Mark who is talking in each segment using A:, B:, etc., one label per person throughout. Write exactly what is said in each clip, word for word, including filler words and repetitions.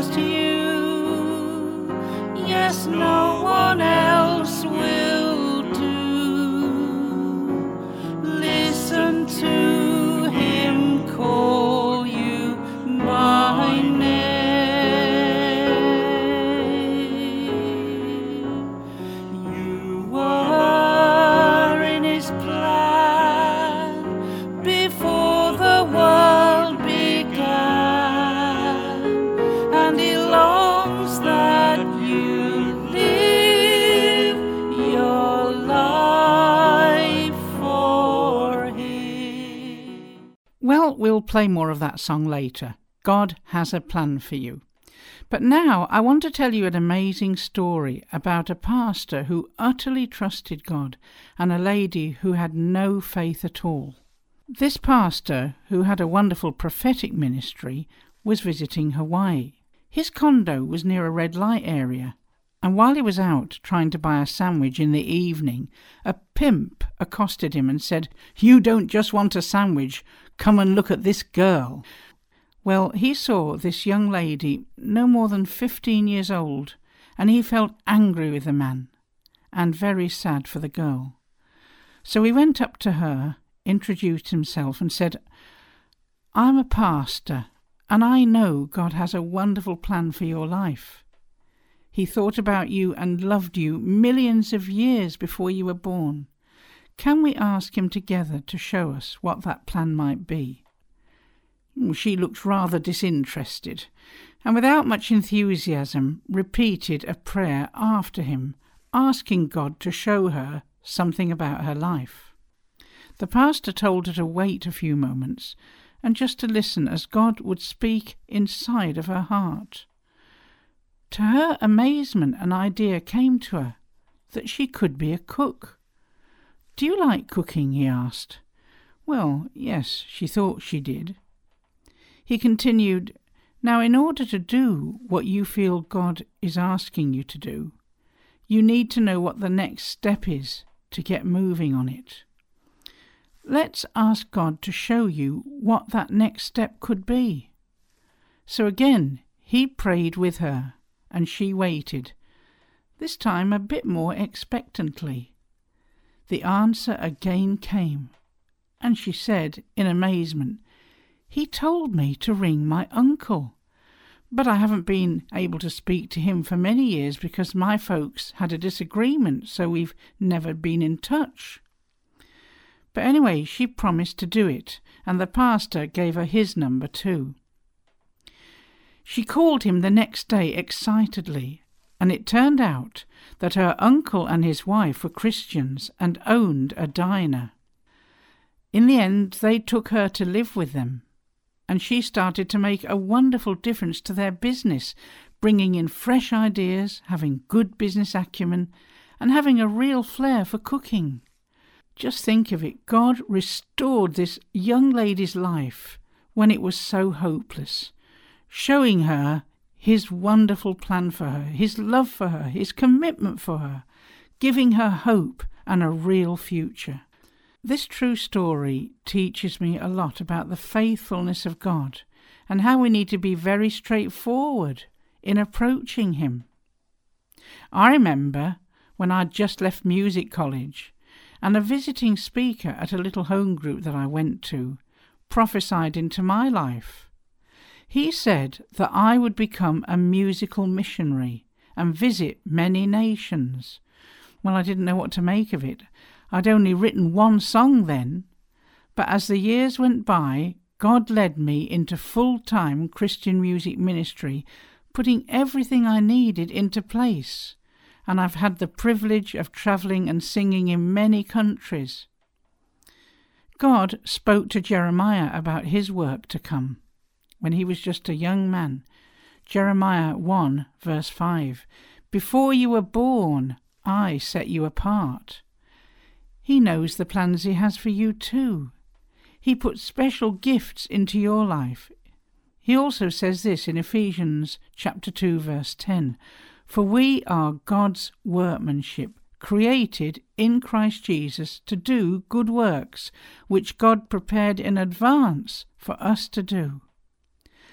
A: just you. Yes, no one else will do. Listen to him call you by name. You were in his plan before the world began, and he longs that you live your life for him.
B: Well, we'll play more of that song later. God has a plan for you. But now I want to tell you an amazing story about a pastor who utterly trusted God and a lady who had no faith at all. This pastor, who had a wonderful prophetic ministry, was visiting Hawaii. His condo was near a red light area, and while he was out trying to buy a sandwich in the evening, a pimp accosted him and said, "You don't just want a sandwich, come and look at this girl." Well, he saw this young lady, no more than fifteen years old, and he felt angry with the man and very sad for the girl. So he went up to her, introduced himself and said, "I'm a pastor, and I know God has a wonderful plan for your life. He thought about you and loved you millions of years before you were born. Can we ask him together to show us what that plan might be?" She looked rather disinterested, and without much enthusiasm repeated a prayer after him, asking God to show her something about her life. The pastor told her to wait a few moments and just to listen as God would speak inside of her heart. To her amazement, an idea came to her that she could be a cook. "Do you like cooking?" he asked. Well, yes, she thought she did. He continued, "Now, in order to do what you feel God is asking you to do, you need to know what the next step is to get moving on it. Let's ask God to show you what that next step could be." So again, he prayed with her, and she waited, this time a bit more expectantly. The answer again came, and she said in amazement, "He told me to ring my uncle, but I haven't been able to speak to him for many years because my folks had a disagreement, so we've never been in touch." But anyway, she promised to do it, and the pastor gave her his number too. She called him the next day excitedly, and it turned out that her uncle and his wife were Christians and owned a diner. In the end, they took her to live with them, and she started to make a wonderful difference to their business, bringing in fresh ideas, having good business acumen, and having a real flair for cooking. Just think of it, God restored this young lady's life when it was so hopeless, showing her his wonderful plan for her, his love for her, his commitment for her, giving her hope and a real future. This true story teaches me a lot about the faithfulness of God and how we need to be very straightforward in approaching him. I remember when I'd just left music college and a visiting speaker at a little home group that I went to prophesied into my life. He said that I would become a musical missionary and visit many nations. Well, I didn't know what to make of it. I'd only written one song then, but as the years went by, God led me into full-time Christian music ministry, putting everything I needed into place, and I've had the privilege of travelling and singing in many countries. God spoke to Jeremiah about his work to come when he was just a young man. Jeremiah one, verse five, "Before you were born, I set you apart." He knows the plans he has for you too. He puts special gifts into your life. He also says this in Ephesians chapter two, verse ten, "For we are God's workmanship, created in Christ Jesus to do good works, which God prepared in advance for us to do."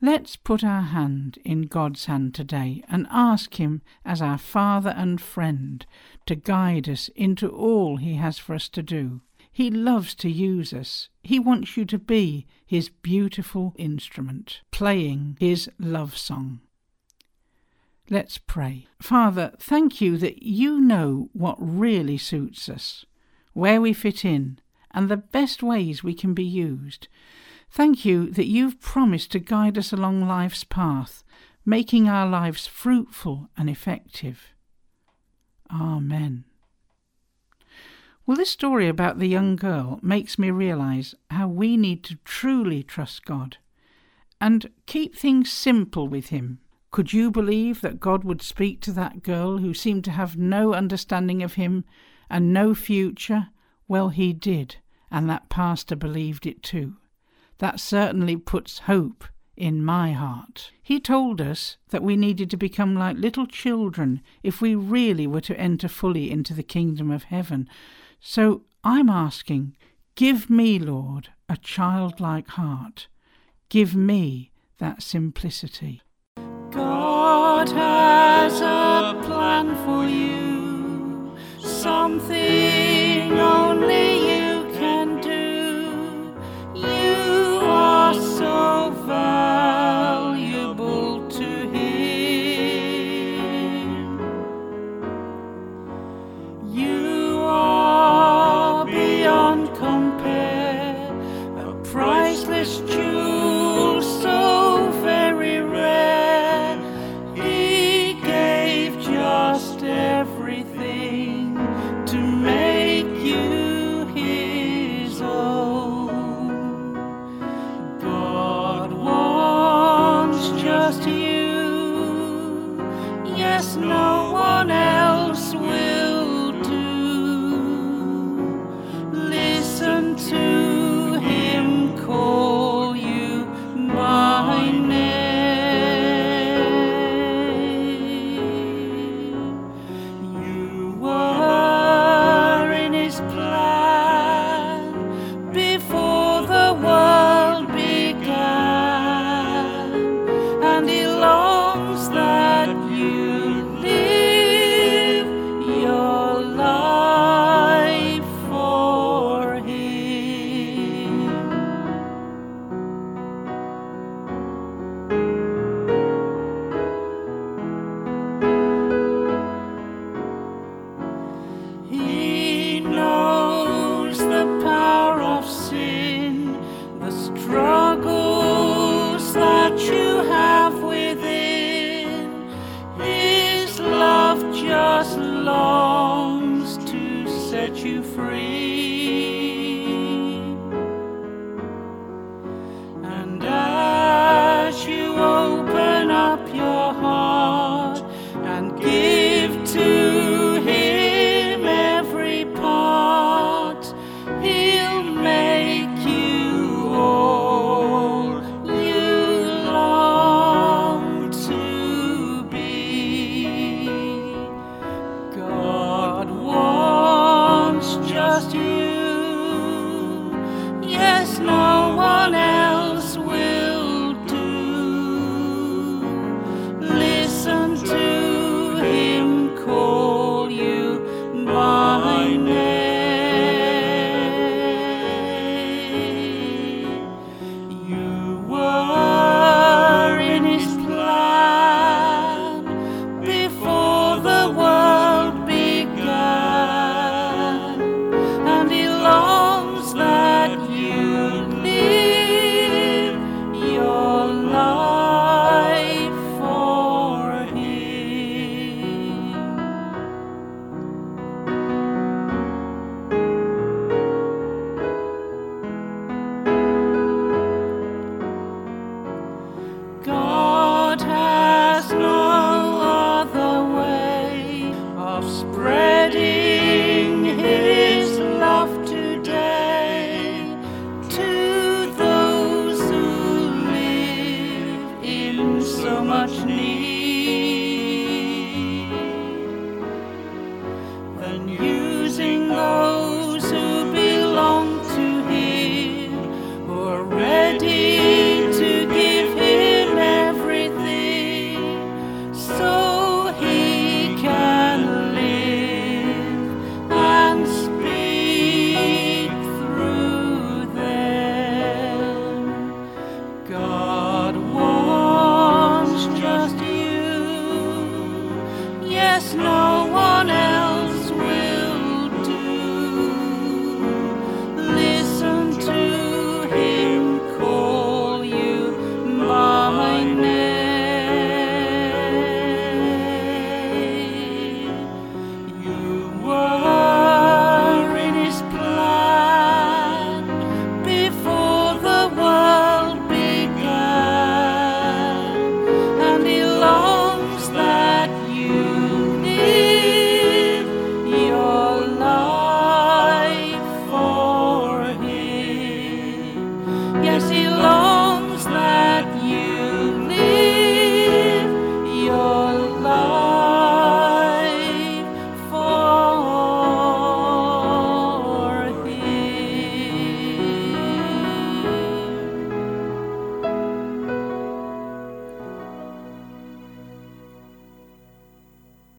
B: Let's put our hand in God's hand today and ask Him as our Father and friend to guide us into all He has for us to do. He loves to use us. He wants you to be His beautiful instrument, playing His love song. Let's pray. Father, thank you that you know what really suits us, where we fit in, and the best ways we can be used. Thank you that you've promised to guide us along life's path, making our lives fruitful and effective. Amen. Well, this story about the young girl makes me realise how we need to truly trust God and keep things simple with Him. Could you believe that God would speak to that girl who seemed to have no understanding of Him and no future? Well, He did, and that pastor believed it too. That certainly puts hope in my heart. He told us that we needed to become like little children if we really were to enter fully into the kingdom of heaven. So I'm asking, give me, Lord, a childlike heart. Give me that simplicity.
A: God has a plan for you, something only you can do. You are so valuable to Him. You are beyond compare, a priceless jewel so very rare. He gave just everything to make you His own. God wants just you. Yes, no one else will do. Listen to Him call you by name. You were in His plan before the world began, and He longs that you live your life for Him. He knows the power of sin, the struggles that you have within. His love just longs to set you free.